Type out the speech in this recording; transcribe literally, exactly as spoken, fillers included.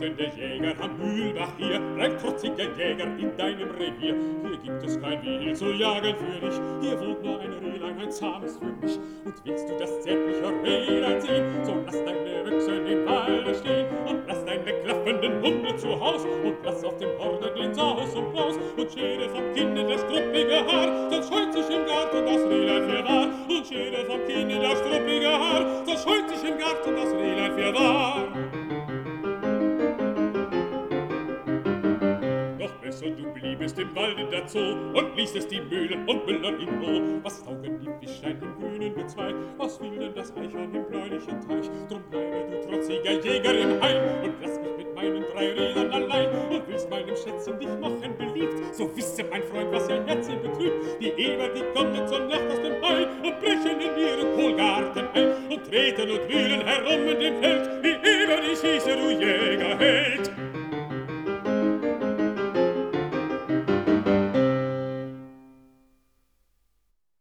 trotzende Jäger am Mühlbach hier, bleib trotziger Jäger in deinem Revier. Hier gibt es kein Wild zu jagen für dich, hier wohnt nur ein Rehlein, ein zahmes für mich. Und willst du das zärtliche Rehlein sehen, so lass deine Büchsen im Walde stehen und lass deine klaffenden Hunde zu Haus und lass auf dem Horde den Saus und Braus und schere vom Kinde das struppige Haar, sonst scheut sich im Garten das Rehlein für wahr. Und schere vom Kinde das struppige Haar, sonst scheut sich im Garten das Rehlein für wahr. Doch besser du bliebest im Walde dazu und ließest die Mühlen und Müller in Ruhe. Was taugen die Fischlein im grünen Gezweig? Was will denn das Eichhorn im bläulichen Teich? Drum bleibe du trotziger Jäger im Hain und lass mich mit meinen drei Rädern allein. Und willst meinem Schätzchen dich machen beliebt, so wisse, mein Freund, was ihr Herz ihn betrübt. Die Eber, die kommen zur Nacht aus dem Hain und brechen in ihren Kohlgarten ein und treten und wühlen herum in dem Feld